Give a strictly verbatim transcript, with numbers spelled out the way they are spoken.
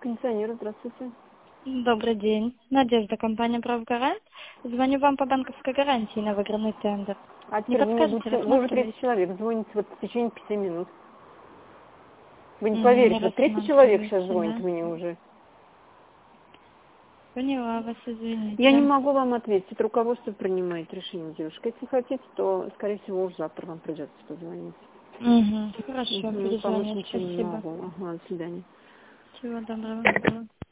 кондиционер, здравствуйте. Добрый день. Надежда, компания «Правгарант». Звоню вам по банковской гарантии на выигранный тендер. А Не теперь мне подскажете, вы вы уже рассматривали? третий человек, звонит вот в течение пяти минут. Вы не Мгм, поверите, не вот третий человек сейчас рассматриваете, звонит да? мне уже. Поняла вас, Я не извините. могу вам ответить, это руководство принимает решение, девушка. Если хотите, то, скорее всего, уже завтра вам придется позвонить. Угу. Хорошо, Угу, помочь перезвоню. ничего не Спасибо. могу. Ага, до свидания. Всего доброго.